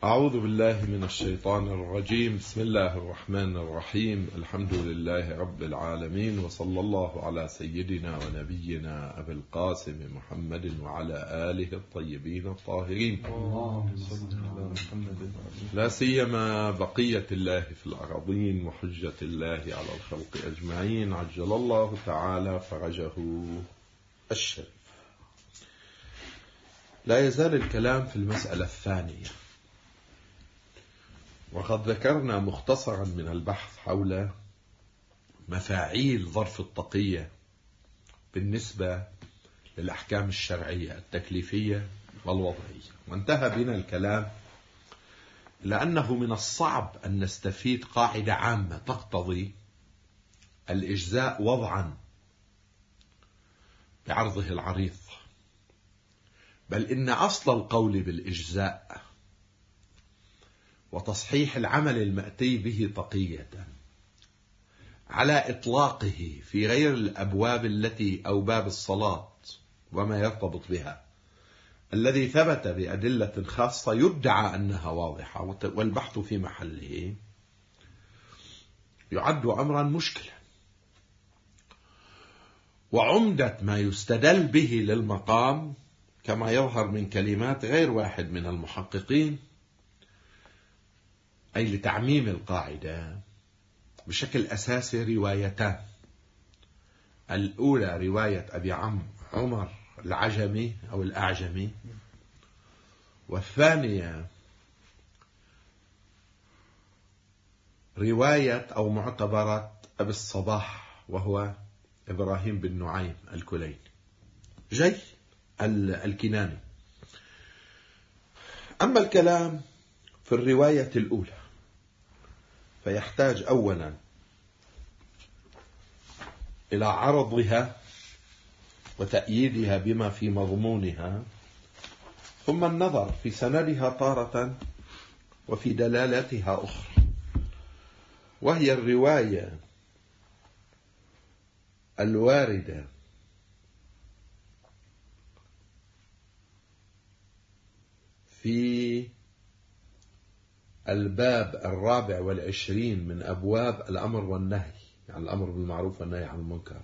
أعوذ بالله من الشيطان الرجيم. بسم الله الرحمن الرحيم. الحمد لله رب العالمين، وصلى الله على سيدنا ونبينا أبي القاسم محمد وعلى آله الطيبين الطاهرين، لا سيما بقية الله في الأراضين وحجة الله على الخلق أجمعين، عجل الله تعالى فرجه الشريف. لا يزال الكلام في المسألة الثانية، وقد ذكرنا مختصرا من البحث حول مفاعيل ظرف التقية بالنسبة للأحكام الشرعية التكليفية والوضعية، وانتهى بنا الكلام لأنه من الصعب أن نستفيد قاعدة عامة تقتضي الإجزاء وضعا بعرضه العريض، بل إن أصل القول بالإجزاء وتصحيح العمل المأتي به تقية على إطلاقه في غير الأبواب التي أو باب الصلاة وما يرتبط بها الذي ثبت بأدلة خاصة يدعى أنها واضحة والبحث في محله يعد أمرا مشكلا. وعمدة ما يستدل به للمقام كما يظهر من كلمات غير واحد من المحققين، أي لتعميم القاعدة، بشكل أساسي روايتان. الأولى رواية أبي عمر العجمي أو الأعجمي، والثانية رواية أو معتبرة أبي الصباح وهو إبراهيم بن نعيم الكليني الكناني. أما الكلام في الرواية الأولى فيحتاج أولا إلى عرضها وتأييدها بما في مضمونها، ثم النظر في سندها تارة وفي دلالتها أخرى، وهي الرواية الواردة في الباب 24 من أبواب الأمر والنهي، يعني الأمر بالمعروف والنهي عن المنكر،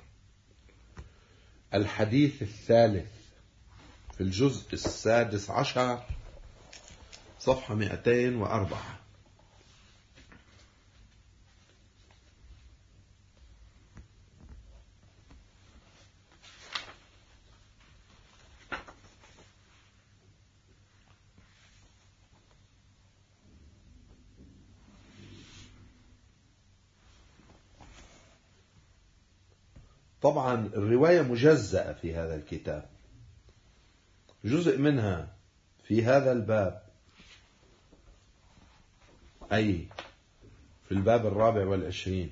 الحديث الثالث في الجزء 16 صفحة 204. طبعا الرواية مجزأة في هذا الكتاب، جزء منها في هذا الباب، أي في الباب 24،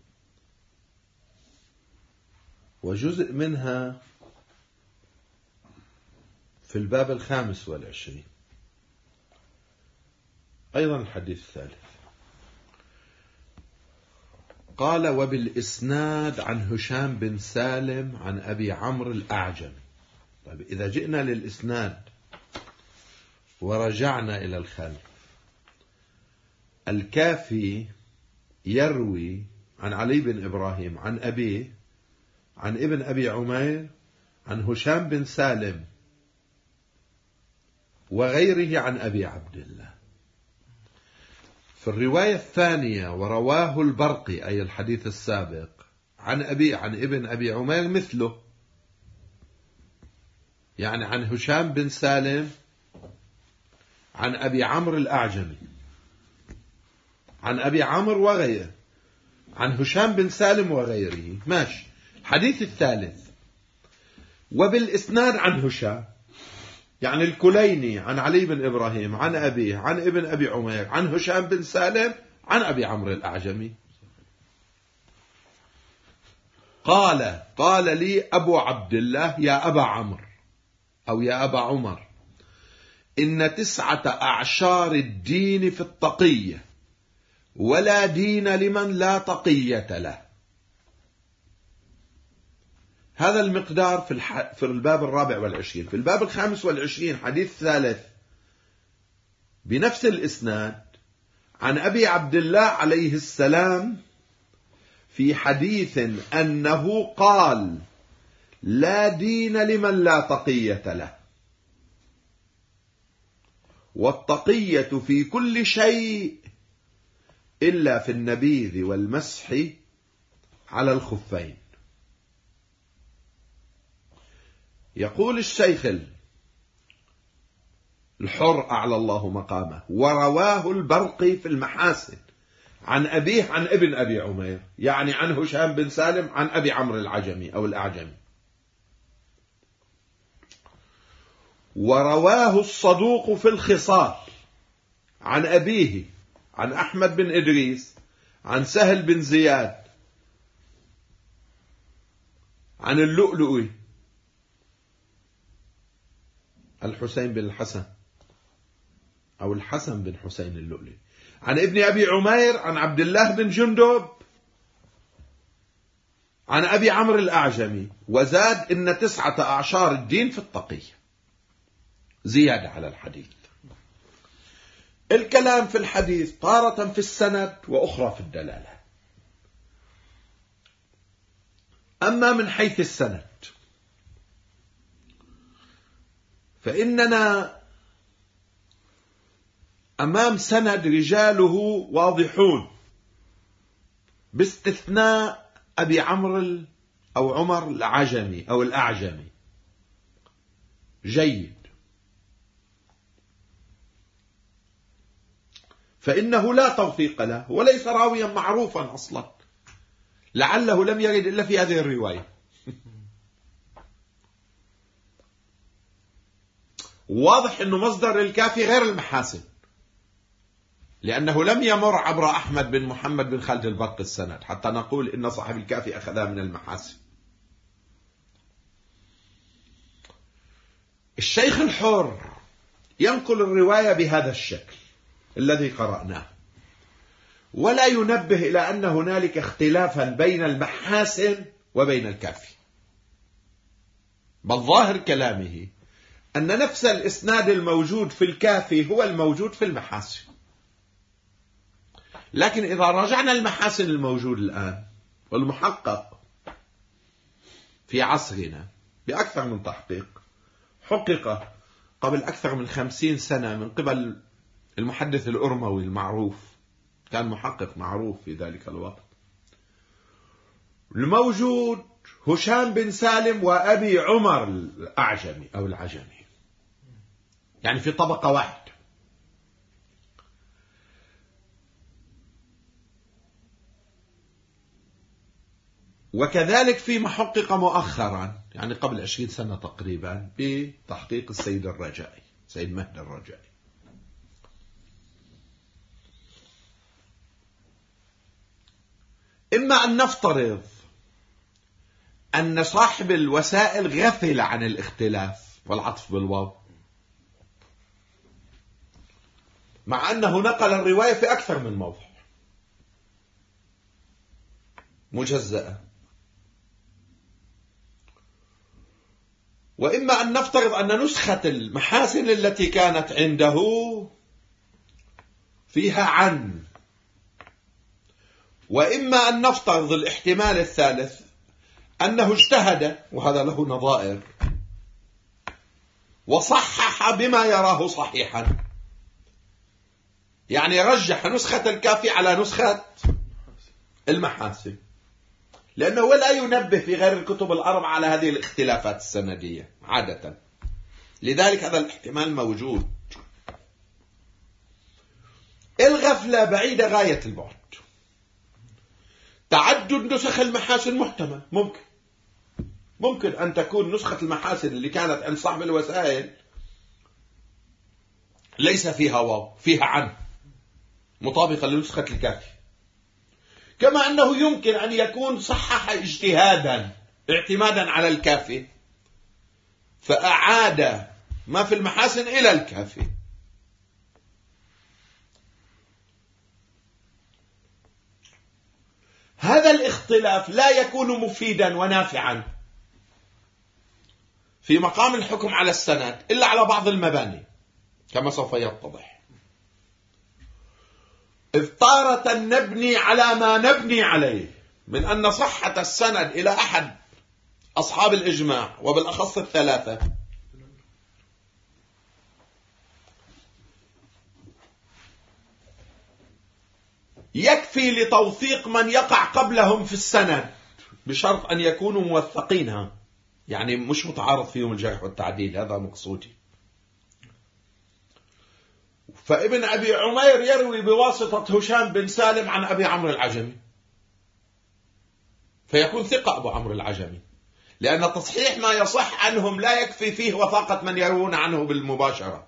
وجزء منها في الباب 25، أيضا الحديث الثالث. قال: وبالإسناد عن هشام بن سالم عن أبي عمرو الأعجمي. طيب، إذا جئنا للإسناد ورجعنا إلى الخلف، الكافي يروي عن علي بن إبراهيم عن أبيه عن ابن أبي عمير عن هشام بن سالم وغيره عن أبي عبد الله. في الرواية الثانية ورواه البرقي، أي الحديث السابق، عن ابن أبي عمير مثله، يعني عن هشام بن سالم عن أبي عمرو الأعجمي عن أبي عمرو وغيره عن هشام بن سالم وغيره، ماشي. الحديث الثالث وبالإسناد عن هشام، يعني الكليني عن علي بن إبراهيم عن أبيه عن ابن أبي عمير عن هشام بن سالم عن أبي عمرو الأعجمي. قال لي أبو عبد الله يا أبا عمرو أو يا أبا عمر: إن 9 أعشار الدين في التقية، ولا دين لمن لا تقية له. هذا المقدار في الباب 24. في الباب 25 حديث ثالث بنفس الإسناد عن أبي عبد الله عليه السلام في حديث أنه قال: لا دين لمن لا تقية له، والتقية في كل شيء إلا في النبيذ والمسح على الخفين. يقول الشيخ الحر أعلى الله مقامه: ورواه البرقي في المحاسن عن أبيه عن ابن أبي عمير، يعني عن هشام بن سالم عن أبي عمرو العجمي أو الأعجمي. ورواه الصدوق في الخصال عن أبيه عن أحمد بن إدريس عن سهل بن زياد عن اللؤلؤي الحسين بن الحسن أو الحسن بن حسين اللؤلؤي عن ابن أبي عمير عن عبد الله بن جندب عن أبي عمرو الأعجمي، وزاد: إن 9 أعشار الدين في التقية، زيادة على الحديث. الكلام في الحديث تارة في السند وأخرى في الدلالة. أما من حيث السند فإننا أمام سند رجاله واضحون باستثناء أبي عمرو أو عمر العجمي أو الأعجمي، جيد، فإنه لا توثيق له وليس راويا معروفا أصلا، لعله لم يرد إلا في هذه الرواية. واضح أنه مصدر الكافي غير المحاسن، لأنه لم يمر عبر أحمد بن محمد بن خالد البرقي السند حتى نقول إن صاحب الكافي أخذها من المحاسن. الشيخ الحر ينقل الرواية بهذا الشكل الذي قرأناه، ولا ينبه إلى أن هنالك اختلافا بين المحاسن وبين الكافي، بل ظاهر كلامه أن نفس الإسناد الموجود في الكافي هو الموجود في المحاسن. لكن إذا راجعنا المحاسن الموجود الآن والمحقق في عصرنا بأكثر من تحقيق، حقق قبل أكثر من 50 سنة من قبل المحدث الأرموي المعروف، كان محقق معروف في ذلك الوقت. الموجود هشام بن سالم وأبي عمر الأعجمي أو العجمي، يعني في طبقة واحدة. وكذلك في محقق مؤخرا، يعني قبل 20 سنة تقريبا، بتحقيق السيد الرجائي، سيد مهدي الرجائي. إما أن نفترض أن صاحب الوسائل غفل عن الاختلاف والعطف بالواو، مع أنه نقل الرواية في أكثر من موضع مجزأة. وإما أن نفترض أن نسخة المحاسن التي كانت عنده فيها عن، وإما أن نفترض الاحتمال الثالث أنه اجتهد، وهذا له نظائر، وصحح بما يراه صحيحا، يعني رجح نسخة الكافي على نسخة المحاسن، لأنه لا ينبه في غير الكتب الأربعة على هذه الاختلافات السندية عادة، لذلك هذا الاحتمال موجود. الغفلة بعيدة غاية البعد. تعدد نسخ المحاسن محتمل، ممكن أن تكون نسخة المحاسن اللي كانت عند صاحب الوسائل ليس فيها واو، فيها عن، مطابقة لنسخة الكافي. كما أنه يمكن أن يكون صحح اجتهادا اعتمادا على الكافي فأعاد ما في المحاسن إلى الكافي. هذا الاختلاف لا يكون مفيدا ونافعا في مقام الحكم على السند إلا على بعض المباني كما سوف يتضح. إذ تارة نبني على ما نبني عليه من أن صحة السند إلى أحد أصحاب الإجماع وبالأخص الثلاثة يكفي لتوثيق من يقع قبلهم في السند بشرط أن يكونوا موثقينها، يعني مش متعارض فيهم الجرح والتعديل، هذا مقصودي. فابن أبي عمير يروي بواسطة هشام بن سالم عن أبي عمرو العجمي، فيكون ثقة أبو عمرو العجمي، لأن تصحيح ما يصح عنهم لا يكفي فيه وثاقة من يروون عنه بالمباشرة.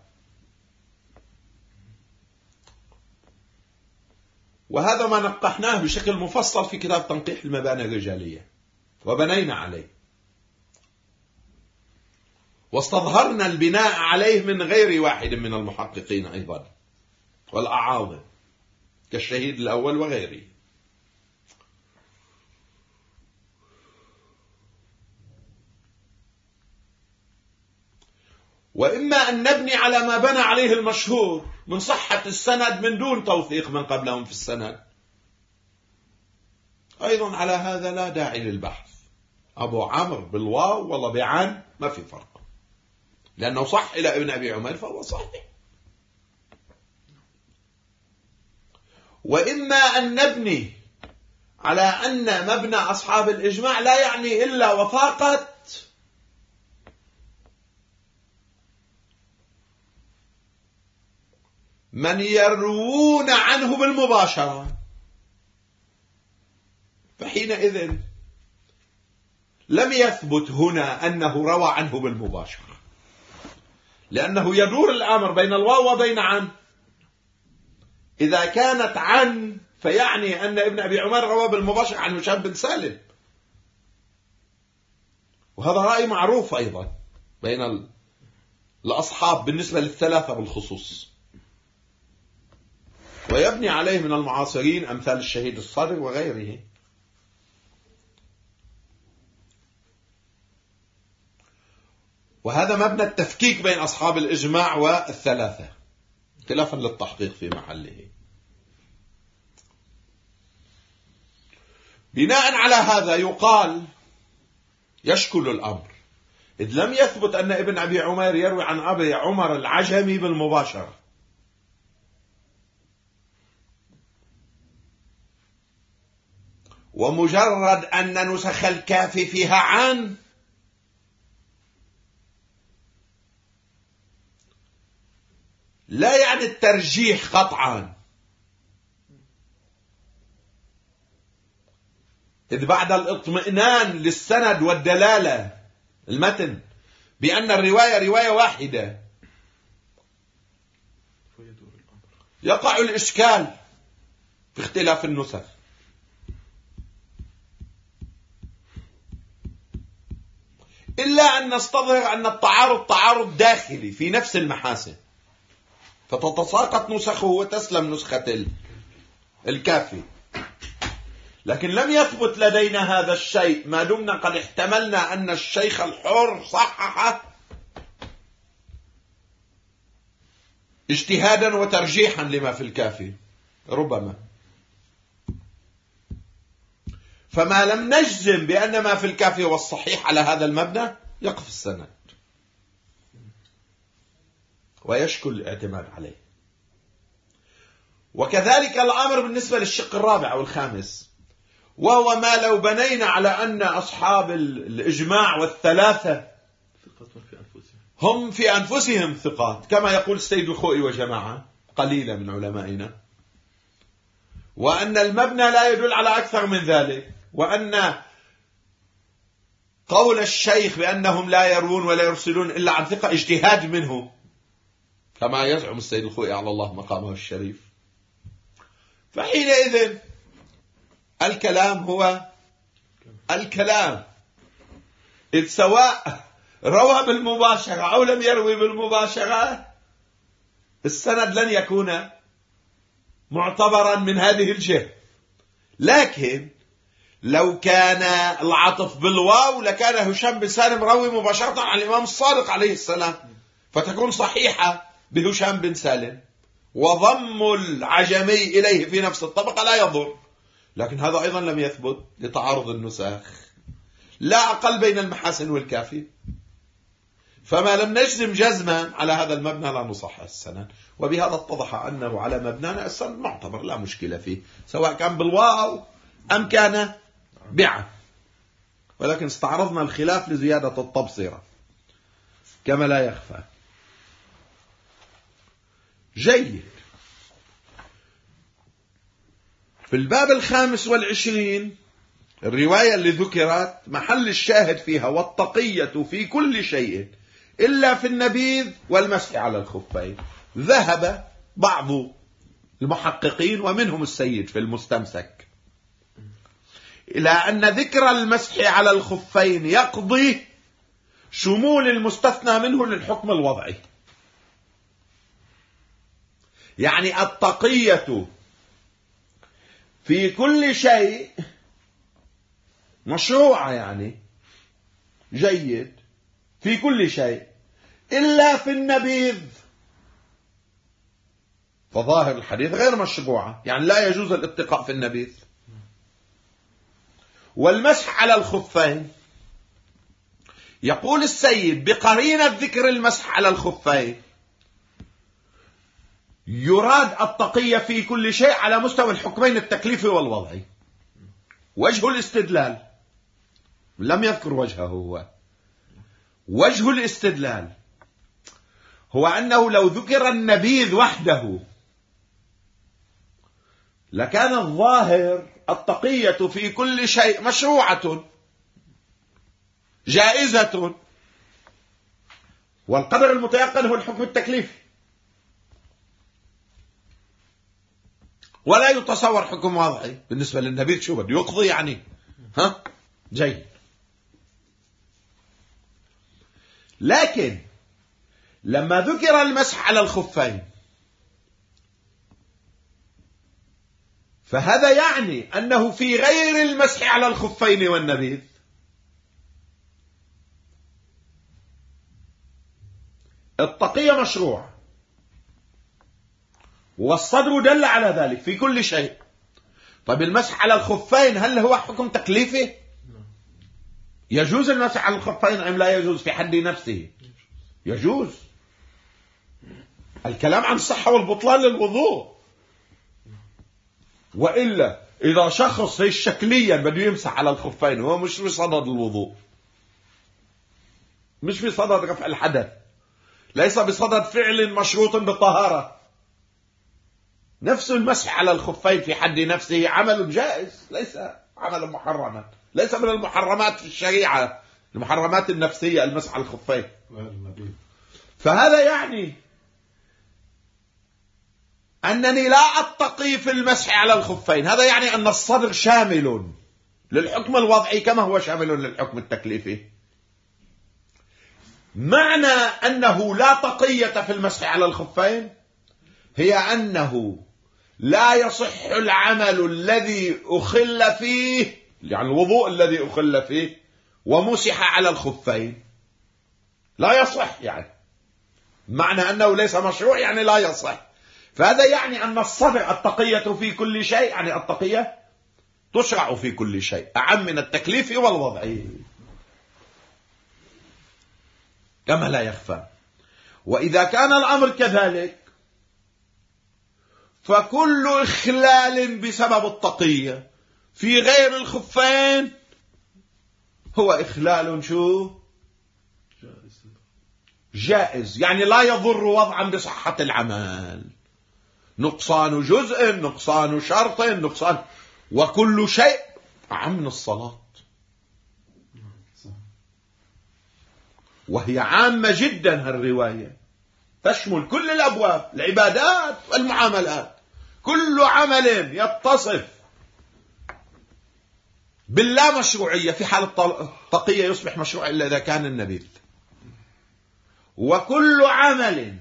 وهذا ما نقحناه بشكل مفصل في كتاب تنقيح المباني الرجالية وبنينا عليه، واستظهرنا البناء عليه من غير واحد من المحققين أيضا والأعاظم كالشهيد الأول وغيره. وإما أن نبني على ما بنى عليه المشهور من صحة السند من دون توثيق من قبلهم في السند، أيضا على هذا لا داعي للبحث. أبو عمرو بالواو والله بعن ما في فرق، لأنه صح إلى ابن أبي عمير فهو صحيح. وإما أن نبني على أن مبنى أصحاب الإجماع لا يعني إلا وثاقة من يروون عنه بالمباشرة، فحينئذ لم يثبت هنا أنه روى عنه بالمباشرة، لأنه يدور الأمر بين الواو وبين عن. إذا كانت عن فيعني أن ابن أبي عمر روى بالمباشرة عن هشام بن سالم، وهذا رأي معروف أيضا بين الأصحاب بالنسبة للثلاثة بالخصوص، ويبني عليه من المعاصرين أمثال الشهيد الصادق وغيره. وهذا مبنى التفكيك بين أصحاب الإجماع والثلاثة خلافا للتحقيق في محله. بناء على هذا يقال يشكل الأمر إذ لم يثبت أن ابن أبي عمير يروي عن أبي عمر العجمي بالمباشرة، ومجرد أن نسخ الكافي فيها عن لا يعني الترجيح قطعا، إذ بعد الاطمئنان للسند والدلالة المتن بأن الرواية رواية واحدة يقع الإشكال في اختلاف النسخ. إلا أن نستظهر أن التعارض تعارض داخلي في نفس المحاسن، فتتساقط نسخه وتسلم نسخة الكافي. لكن لم يثبت لدينا هذا الشيء ما دمنا قد احتملنا أن الشيخ الحر صحح اجتهادا وترجيحا لما في الكافي ربما. فما لم نجزم بأن ما في الكافي هو الصحيح على هذا المبنى يقف السند ويشكل الاعتماد عليه. وكذلك الأمر بالنسبة للشق الرابع والخامس، وهو ما لو بنينا على أن أصحاب الإجماع والثلاثة هم في أنفسهم ثقات كما يقول السيد الخوئي وجماعة قليلة من علمائنا، وأن المبنى لا يدل على أكثر من ذلك، وأن قول الشيخ بأنهم لا يروون ولا يرسلون إلا عن ثقة اجتهاد منه كما يزعم السيد الخوئي على الله مقامه الشريف، فحينئذ الكلام هو الكلام، إذ سواء روى بالمباشرة أو لم يروي بالمباشرة السند لن يكون معتبرا من هذه الجهة. لكن لو كان العطف بالواو لكان هشام بن سالم روي مباشرة عن الإمام الصادق عليه السلام فتكون صحيحة بهشام بن سالم، وضم العجمي إليه في نفس الطبقة لا يضر، لكن هذا أيضا لم يثبت لتعارض النسخ، لا أقل بين المحاسن والكافي. فما لم نجزم جزما على هذا المبنى لا نصحح السند، وبهذا اتضح أنه على مبنانا السند معتبر لا مشكلة فيه، سواء كان بالواو أم كان بعن، ولكن استعرضنا الخلاف لزيادة التبصرة كما لا يخفى. جيد. في الباب 25 الرواية اللي ذكرت محل الشاهد فيها والتقية في كل شيء إلا في النبيذ والمسح على الخفين. ذهب بعض المحققين ومنهم السيد في المستمسك إلى أن ذكر المسح على الخفين يقضي شمول المستثنى منه للحكم الوضعي، يعني التقية في كل شيء مشروعة، يعني جيد في كل شيء إلا في النبيذ، فظاهر الحديث غير مشروعة، يعني لا يجوز الاتقاء في النبيذ. والمسح على الخفين يقول السيد بقرينة ذكر المسح على الخفين يراد التقية في كل شيء على مستوى الحكمين التكليفي والوضعي. وجه الاستدلال لم يذكر وجهه، هو وجه الاستدلال هو أنه لو ذكر النبيذ وحده لكان الظاهر التقية في كل شيء مشروعة جائزة، والقدر المتيقن هو الحكم التكليفي، ولا يتصور حكم وضعي. بالنسبة للنبيذ شو بده يقضي يعني؟ جيد. لكن لما ذكر المسح على الخفين فهذا يعني أنه في غير المسح على الخفين والنبيذ التقية مشروع، والصدر دل على ذلك في كل شيء. طيب المسح على الخفين هل هو حكم تكليفي؟ يجوز المسح على الخفين أم لا يجوز في حد نفسه؟ يجوز. الكلام عن الصحة والبطلان للوضوء، وإلا إذا شخص شكليا بده يمسح على الخفين هو مش بصدد الوضوء، مش بصدد رفع الحدث، ليس بصدد فعل مشروط بالطهارة. نفس المسح على الخفين في حد نفسه عمل جائز، ليس عمل محرما، ليس من المحرمات في الشريعة، المحرمات النفسية المسح على الخفين. فهذا يعني أنني لا أتقي في المسح على الخفين، هذا يعني أن الصدر شامل للحكم الوضعي كما هو شامل للحكم التكليفي. معنى أنه لا تقية في المسح على الخفين هي أنه لا يصح العمل الذي أخل فيه، يعني الوضوء الذي أخل فيه ومسح على الخفين لا يصح، يعني معنى أنه ليس مشروع يعني لا يصح. فهذا يعني أن الصدر التقية في كل شيء، يعني التقية تشرع في كل شيء أعم من التكليف والوضعي كما لا يخفى. وإذا كان الأمر كذلك فكل إخلال بسبب التقية في غير الخفين هو إخلال شو؟ جائز، يعني لا يضر وضعا بصحة العمل، نقصان جزء، نقصان شرط، نقصان، وكل شيء أعم من الصلاة، وهي عامة جدا. هالرواية تشمل كل الأبواب، العبادات والمعاملات، كل عمل يتصف باللا مشروعية في حال التقية يصبح مشروع إلا إذا كان النبيذ، وكل عمل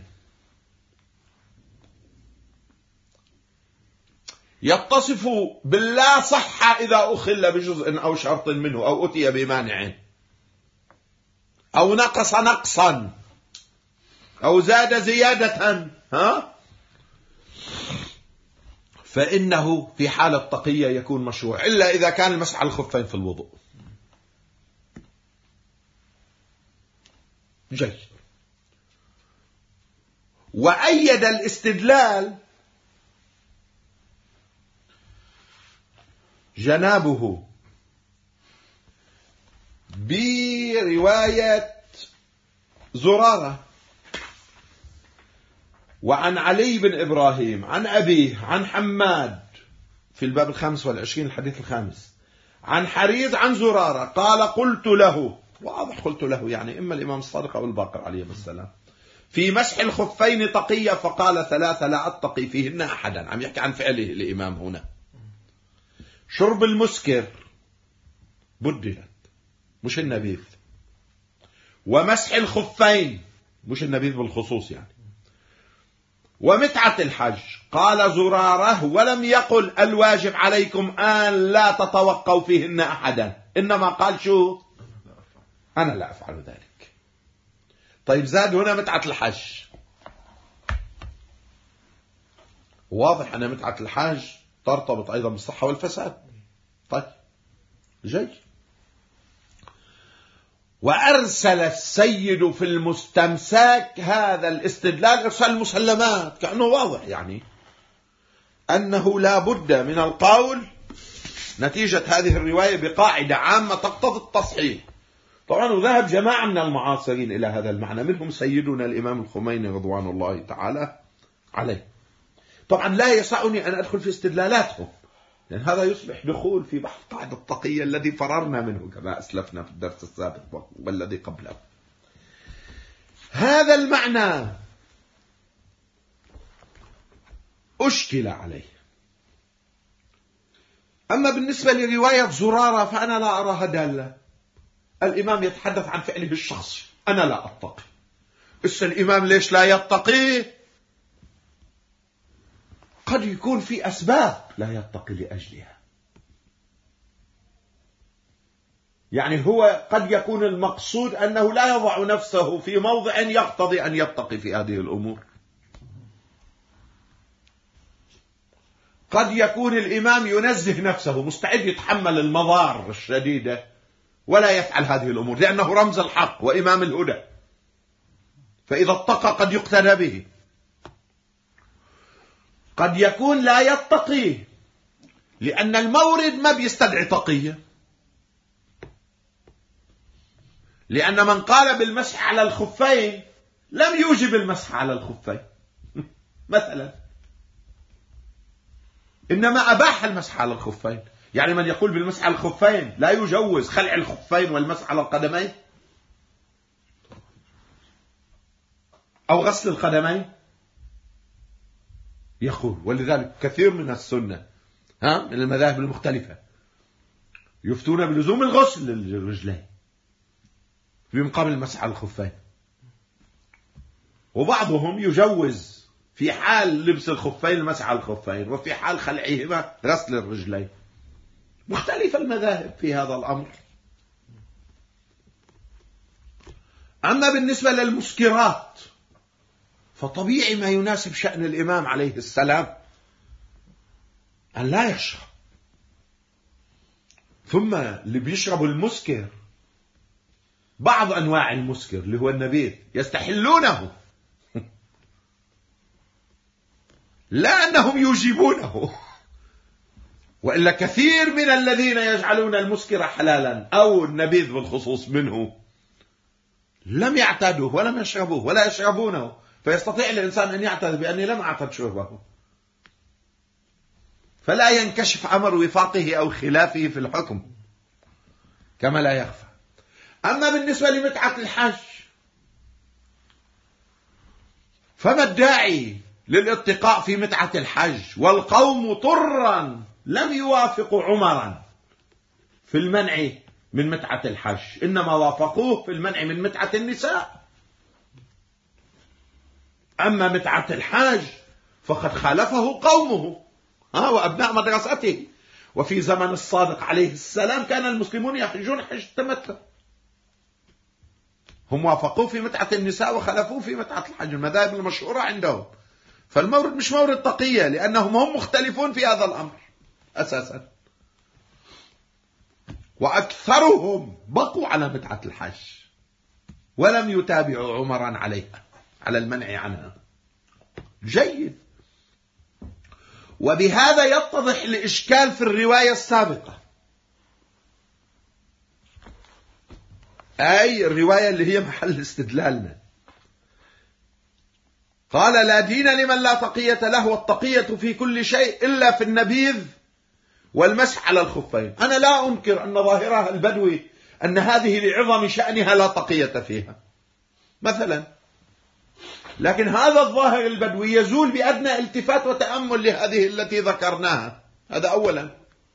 يتصف باللا صح إذا أخل بجزء أو شرط منه أو أتي بمانع أو نقص نقصا أو زاد زيادة فإنه في حالة تقية يكون مشروع، إلا إذا كان المسح على الخفين في الوضوء. جيد. وأيد الاستدلال جنابه برواية زرارة وعن علي بن إبراهيم عن أبيه عن حماد في الباب 25 الحديث 5 عن حريز عن زرارة قال قلت له، واضح قلت له يعني إما الإمام الصادق أو الباقر عليه السلام، في مسح الخفين تقية؟ فقال 3 لا أتقي فيهن أحدا. عم يحكي عن فعله الإمام هنا. شرب المسكر بدلت مش النبيذ، ومسح الخفين مش النبيذ بالخصوص يعني، ومتعة الحج قال زراره ولم يقل الواجب عليكم أن لا تتوقوا فيهن أحدا، إنما قال شو؟ أنا لا أفعل ذلك. طيب زاد هنا متعة الحج، واضح أن متعة الحج ترتبط أيضا بالصحة والفساد. طيب جيد. وأرسل السيد في المستمساك هذا الاستدلال إرسال المسلمات، كأنه واضح يعني أنه لا بد من القول نتيجة هذه الرواية بقاعدة عامة تقتضي التصحيح. طبعا وذهب جماعة من المعاصرين إلى هذا المعنى، منهم سيدنا الإمام الخميني رضوان الله تعالى عليه. طبعا لا يسعني أن أدخل في استدلالاتهم، لأن هذا يصبح دخول في بحث قاعدة التقية الذي فررنا منه كما أسلفنا في الدرس السابق والذي قبله. هذا المعنى أشكل عليه. أما بالنسبة لرواية زرارة فأنا لا أراها دالة. الإمام يتحدث عن فعله الشخصي، أنا لا أتقي. الإمام ليش لا يتقي؟ قد يكون في أسباب لا يتقي لأجلها. يعني هو قد يكون المقصود أنه لا يضع نفسه في موضع يقتضي أن يتقي في هذه الأمور. قد يكون الإمام ينزه نفسه، مستعد يتحمل المضار الشديدة ولا يفعل هذه الأمور لأنه رمز الحق وإمام الهدى، فإذا اتقى قد يقتدى به. قد يكون لا يتقي لأن المورد ما بيستدعي تقية، لأن من قال بالمسح على الخفين لم يوجب المسح على الخفين مثلا، إنما أباح المسح على الخفين. يعني من يقول بالمسح على الخفين لا يجوز خلع الخفين والمسح على القدمين أو غسل القدمين يقول. ولذلك كثير من السنة من المذاهب المختلفة يفتون بلزوم الغسل للرجلين بمقابل المسح على الخفين، وبعضهم يجوز في حال لبس الخفين المسح على الخفين، وفي حال خلعهما غسل الرجلين. مختلفة المذاهب في هذا الأمر. أما بالنسبة للمسكرات فطبيعي ما يناسب شأن الإمام عليه السلام أن لا يشرب. ثم اللي بيشربوا المسكر بعض أنواع المسكر اللي هو النبيذ يستحلونه، لا أنهم يجيبونه، وإلا كثير من الذين يجعلون المسكر حلالا أو النبيذ بالخصوص منه لم يعتادوه ولم يشربوه ولا يشربونه، فيستطيع الإنسان أن يعتاد بأني لم أعتد شربه، فلا ينكشف أمر وفاقه أو خلافه في الحكم كما لا يخفى. أما بالنسبة لمتعة الحج فما الداعي للاتقاء في متعة الحج والقوم طرا لم يوافقوا عمرا في المنع من متعة الحج، إنما وافقوه في المنع من متعة النساء. أما متعة الحج فقد خالفه قومه وأبناء مدرسته. وفي زمن الصادق عليه السلام كان المسلمون يحجون حج التمتع، هم وافقوه في متعة النساء وخالفوه في متعة الحج، المذاهب المشهورة عندهم. فالمورد مش مورد تقية، لأنهم هم مختلفون في هذا الأمر أساسا، وأكثرهم بقوا على متعة الحج ولم يتابعوا عمرا عليها، على المنع عنها. جيد. وبهذا يتضح الإشكال في الرواية السابقة، أي الرواية اللي هي محل استدلالنا. قال: لا دين لمن لا تقية له، والتقية في كل شيء إلا في النبيذ والمسح على الخفين. أنا لا أنكر أن ظاهرها البدوي أن هذه لعظم شأنها لا تقية فيها مثلا، لكن هذا الظاهر البدوي يزول بأدنى التفات وتأمل لهذه التي ذكرناها. هذا أولا.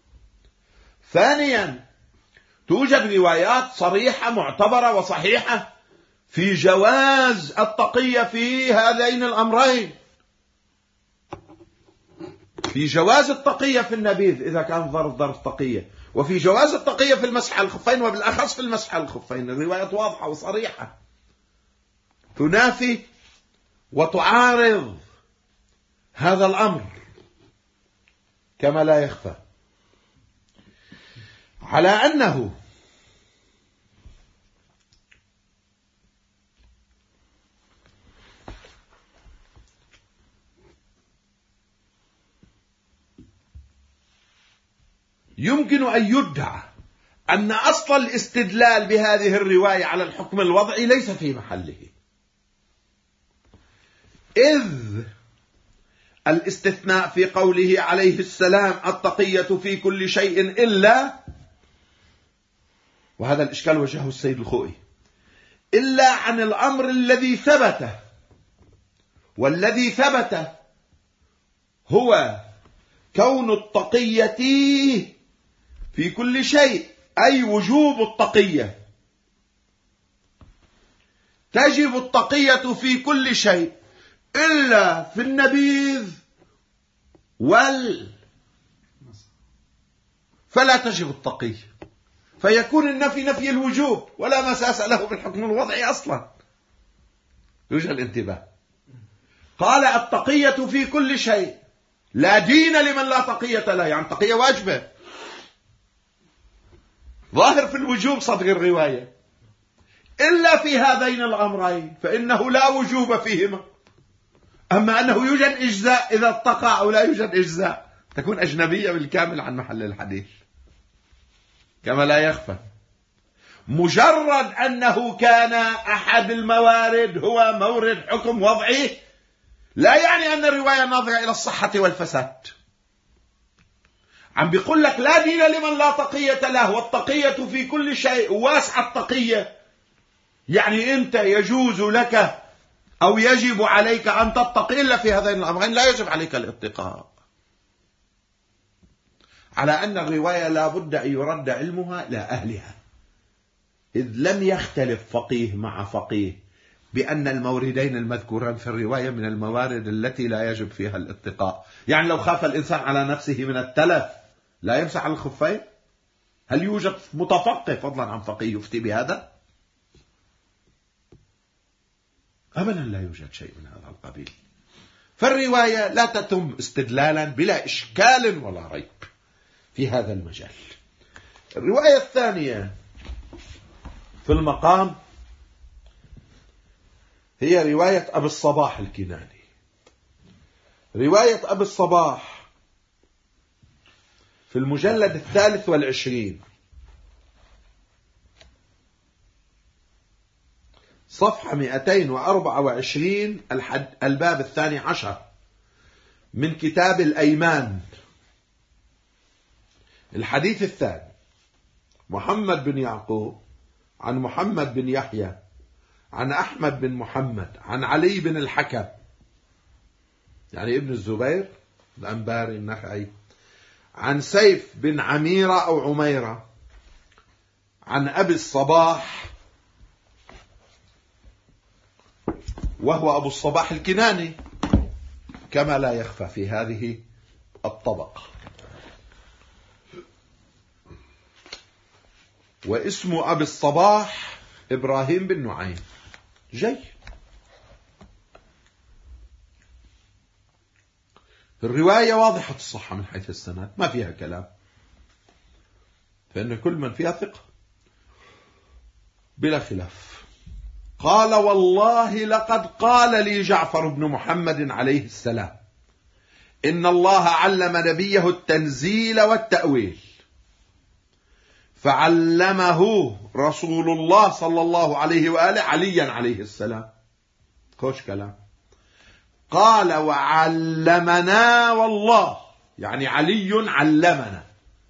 ثانيا، توجد روايات صريحة معتبرة وصحيحة في جواز التقية في هذين الأمرين، في جواز التقية في النبيذ إذا كان ظرف تقية، وفي جواز التقية في المسح على الخفين، وبالأخص في المسح على الخفين. الروايات واضحة وصريحة تنافي وتعارض هذا الأمر كما لا يخفى. على أنه يمكن أن يدعى أن أصل الاستدلال بهذه الرواية على الحكم الوضعي ليس في محله، إذ الاستثناء في قوله عليه السلام: التقية في كل شيء إلا، وهذا الإشكال وجهه السيد الخوئي، إلا عن الأمر الذي ثبت، والذي ثبت هو كون التقية في كل شيء، أي وجوب التقية. تجب التقية في كل شيء إلا في النبيذ فلا تجب التقية، فيكون النفي نفي الوجوب ولا مساس له بالحكم الوضعي أصلا. يوجد الانتباه. قال: التقية في كل شيء، لا دين لمن لا تقية له، يعني تقية واجبة، ظاهر في الوجوب صدق الرواية، إلا في هذين الأمرين فإنه لا وجوب فيهما. أما أنه يوجد إجزاء إذا اتقى أو لا يوجد إجزاء، تكون أجنبية بالكامل عن محل الحديث كما لا يخفى. مجرد أنه كان أحد الموارد هو مورد حكم وضعي لا يعني أن الرواية ناظرة إلى الصحة والفساد. عم بيقول لك لا دين لمن لا تقية له، والتقية في كل شيء، واسع التقية، يعني أنت يجوز لك أو يجب عليك أن تتقي إلا في هذين الأمرين، لا يجب عليك الاتقاء. على أن الرواية لا بد أن يرد علمها إلى أهلها، إذ لم يختلف فقيه مع فقيه بأن الموردين المذكوران في الرواية من الموارد التي لا يجب فيها الاتقاء. يعني لو خاف الإنسان على نفسه من التلف لا يمسح على الخفين؟ هل يوجد متفقه فضلا عن فقيه يفتي بهذا؟ أبدا لا يوجد شيء من هذا القبيل. فالرواية لا تتم استدلالا بلا إشكال ولا ريب في هذا المجال. الرواية الثانية في المقام هي رواية أبي الصباح الكناني. رواية أبي الصباح في المجلد 23 صفحة 224 الباب 12 من كتاب الأيمان، الحديث الثاني: محمد بن يعقوب عن محمد بن يحيى عن أحمد بن محمد عن علي بن الحكم، يعني ابن الزبير الأنباري النخعي، عن سيف بن عميرة أو عميرة عن أبي الصباح، وهو أبو الصباح الكناني كما لا يخفى في هذه الطبقة. واسم أبي الصباح إبراهيم بن نعيم. جيد. الرواية واضحة الصحة من حيث السند، ما فيها كلام، فإن كل من فيها ثقة بلا خلاف. قال والله لقد قال لي جعفر بن محمد عليه السلام إن الله علم نبيه التنزيل والتأويل، فعلمه رسول الله صلى الله عليه وآله عليا عليه السلام. خوش كلام. قال وعلمنا والله، يعني علي علمنا.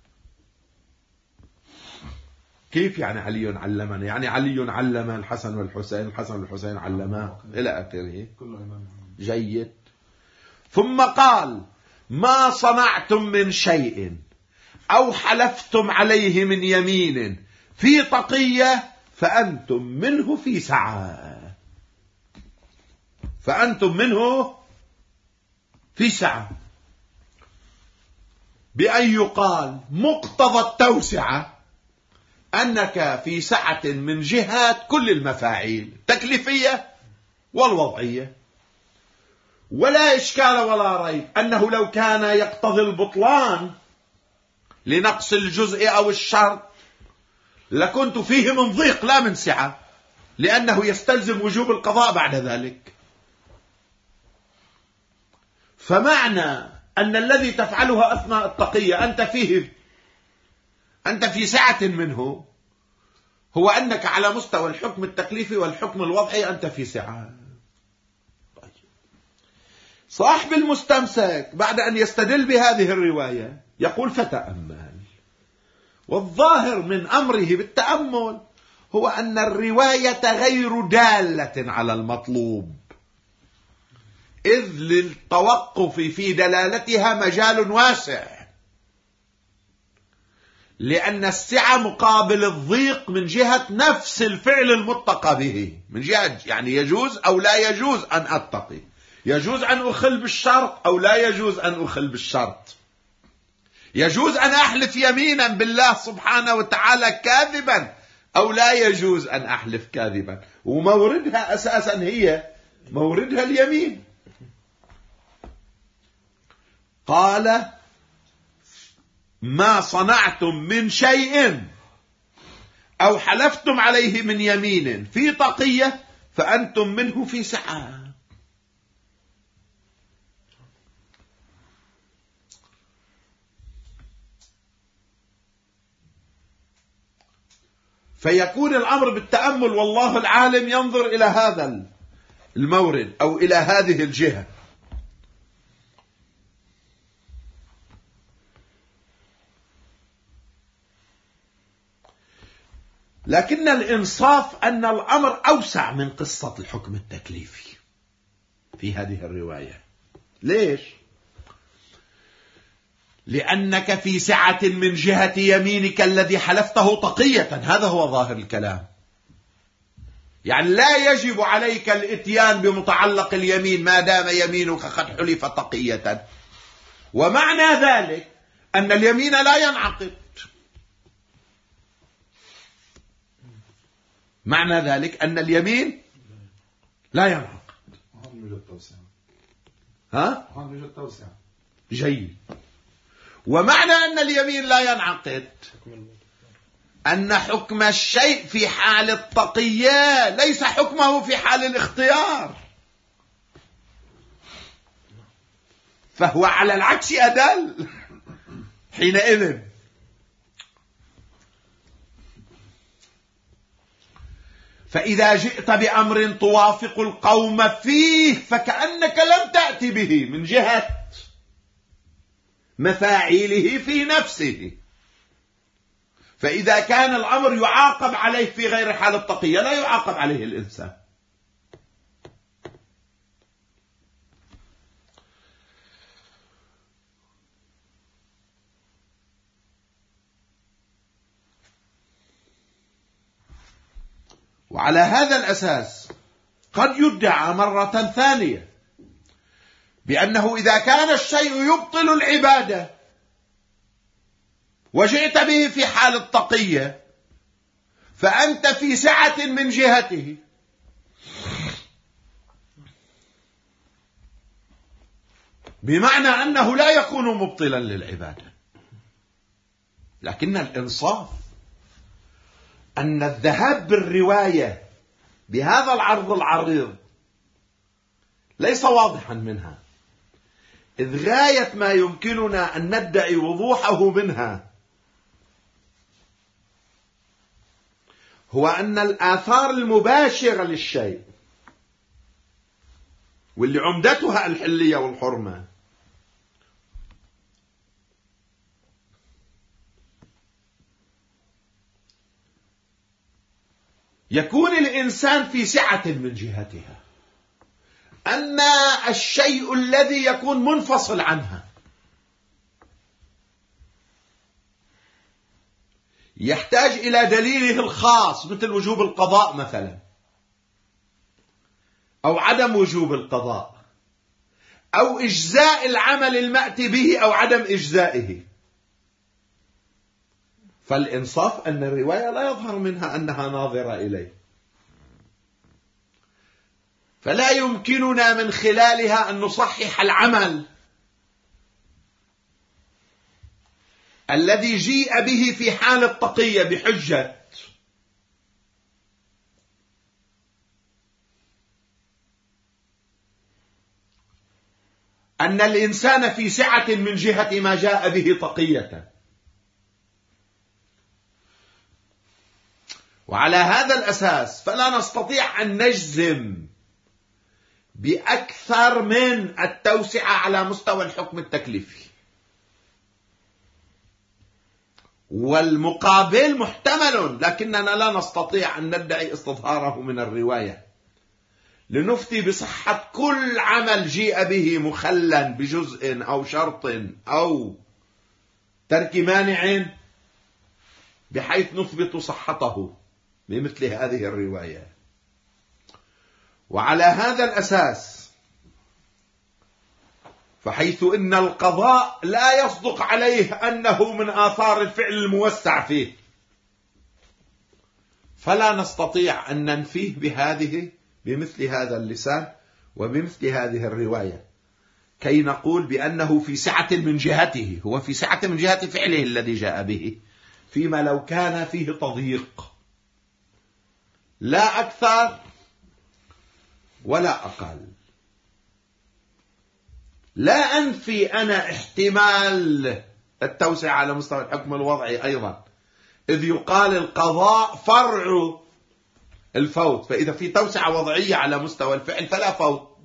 كيف يعني علي علمنا؟ يعني علي علم الحسن والحسين، الحسن والحسين علما إلى آخره. جيد. ثم قال ما صنعتم من شيء أو حلفتم عليه من يمين في تقية فأنتم منه في سعة. فأنتم منه في سعة، بأن يقال مقتضى التوسعة أنك في سعة من جهات كل المفاعيل التكليفية والوضعية، ولا إشكال ولا ريب أنه لو كان يقتضي البطلان لنقص الجزء أو الشرط لكنت فيه من ضيق لا من سعة، لأنه يستلزم وجوب القضاء بعد ذلك. فمعنى أن الذي تفعله أثناء التقية أنت في سعة منه، هو أنك على مستوى الحكم التكليفي والحكم الوضعي أنت في سعة. صاحب المستمسك بعد أن يستدل بهذه الرواية يقول فتأمل، والظاهر من أمره بالتأمل هو أن الرواية غير دالة على المطلوب، إذ للتوقف في دلالتها مجال واسع، لأن السعة مقابل الضيق من جهة نفس الفعل المتقى به، من جهة يعني يجوز أو لا يجوز أن أتقي، يجوز أن أخل بالشرط أو لا يجوز أن أخل بالشرط، يجوز أن أحلف يمينا بالله سبحانه وتعالى كاذبا أو لا يجوز أن أحلف كاذبا، وموردها أساسا هي موردها اليمين. قال ما صنعتم من شيء أو حلفتم عليه من يمين في تقية فأنتم منه في سعة. فيكون الأمر بالتأمل، والله العالم ينظر إلى هذا المورد أو إلى هذه الجهة. لكن الإنصاف أن الأمر أوسع من قصة الحكم التكليفي في هذه الرواية. ليش؟ لأنك في سعة من جهة يمينك الذي حلفته تقية، هذا هو ظاهر الكلام. يعني لا يجب عليك الاتيان بمتعلق اليمين ما دام يمينك قد حلف تقية، ومعنى ذلك أن اليمين لا ينعقد. معنى ذلك أن اليمين لا ينعقد. ها؟ جيد. ومعنى أن اليمين لا ينعقد أن حكم الشيء في حال التقية ليس حكمه في حال الاختيار، فهو على العكس أدل حينئذ. فإذا جئت بأمر توافق القوم فيه فكأنك لم تأتي به من جهة مفاعيله في نفسه. فإذا كان الأمر يعاقب عليه في غير حال التقية لا يعاقب عليه الإنسان. وعلى هذا الأساس قد يدعى مرة ثانية بأنه إذا كان الشيء يبطل العبادة وجئت به في حال التقية فأنت في سعة من جهته، بمعنى أنه لا يكون مبطلا للعبادة. لكن الإنصاف أن الذهاب بالرواية بهذا العرض العريض ليس واضحا منها، إذ غاية ما يمكننا أن ندعي وضوحه منها هو أن الآثار المباشرة للشيء واللي عمدتها الحلية والحرمة يكون الإنسان في سعة من جهتها، أما الشيء الذي يكون منفصل عنها يحتاج إلى دليله الخاص، مثل وجوب القضاء مثلا، أو عدم وجوب القضاء، أو إجزاء العمل المأتي به أو عدم إجزائه. فالإنصاف أن الرواية لا يظهر منها أنها ناظرة إليه، فلا يمكننا من خلالها أن نصحح العمل الذي جيء به في حال التقية بحجة أن الإنسان في سعة من جهة ما جاء به تقية. وعلى هذا الأساس فلا نستطيع أن نجزم بأكثر من التوسعة على مستوى الحكم التكليفي، والمقابل محتمل، لكننا لا نستطيع أن ندعي استظهاره من الرواية لنفتي بصحة كل عمل جيء به مخلا بجزء أو شرط أو ترك مانع بحيث نثبت صحته بمثل هذه الرواية. وعلى هذا الأساس فحيث إن القضاء لا يصدق عليه أنه من آثار الفعل الموسع فيه، فلا نستطيع أن ننفيه بمثل هذا اللسان وبمثل هذه الرواية كي نقول بأنه في سعة من جهته، هو في سعة من جهة فعله الذي جاء به، فيما لو كان فيه تضييق لا أكثر ولا أقل. لا أنفي أنا احتمال التوسعة على مستوى الحكم الوضعي أيضا، إذ يقال القضاء فرع الفوت، فإذا في توسعة وضعية على مستوى الفعل فلا فوت،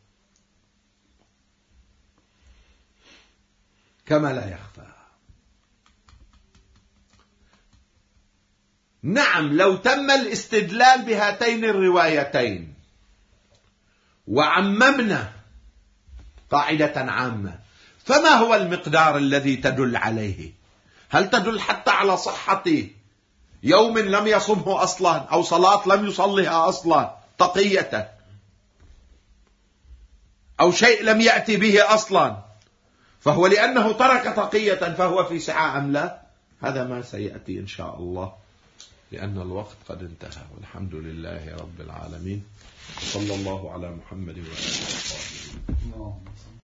كما لا يخفى. نعم، لو تم الاستدلال بهاتين الروايتين وعممنا قاعدة عامة، فما هو المقدار الذي تدل عليه؟ هل تدل حتى على صحة يوم لم يصمه أصلا، أو صلاة لم يصلها أصلا تقية، أو شيء لم يأتي به أصلا، فهو لأنه ترك تقية فهو في سعة أم لا؟ هذا ما سيأتي إن شاء الله، لأن الوقت قد انتهى. والحمد لله رب العالمين، صلى الله على محمد وآله وصحبه.